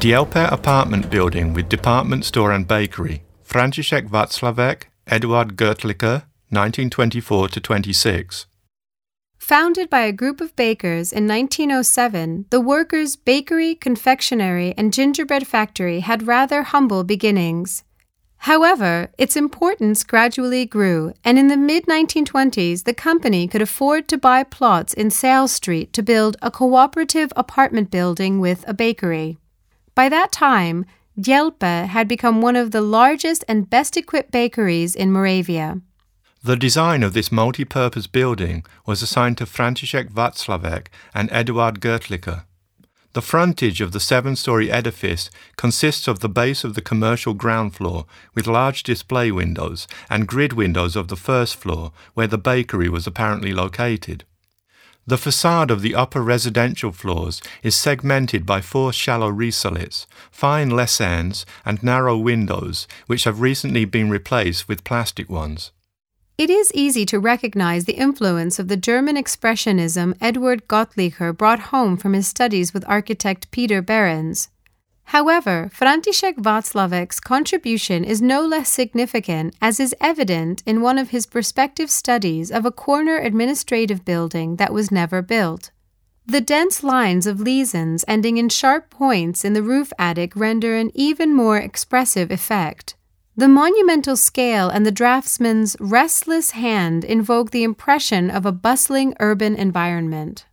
Dieppe apartment building with department store and bakery. Franciszek Wacławek, Eduard Görtlicher, 1924-26. Founded by a group of bakers in 1907, the workers' bakery, confectionery, and gingerbread factory had rather humble beginnings. However, its importance gradually grew, and in the mid-1920s, the company could afford to buy plots in Sales Street to build a cooperative apartment building with a bakery. By that time, Dieppe had become one of the largest and best-equipped bakeries in Moravia. The design of this multi-purpose building was assigned to Franciszek Wacławek and Eduard Görtlicher. The frontage of the 7-story edifice consists of the base of the commercial ground floor with large display windows and grid windows of the first floor where the bakery was apparently located. The facade of the upper residential floors is segmented by 4 shallow risolites, fine lessons and narrow windows which have recently been replaced with plastic ones. It is easy to recognize the influence of the German expressionism Eduard Görtlicher brought home from his studies with architect Peter Behrens. However, Franciszek Wacławek's contribution is no less significant, as is evident in one of his prospective studies of a corner administrative building that was never built. The dense lines of leasons ending in sharp points in the roof attic render an even more expressive effect. The monumental scale and the draftsman's restless hand invoke the impression of a bustling urban environment.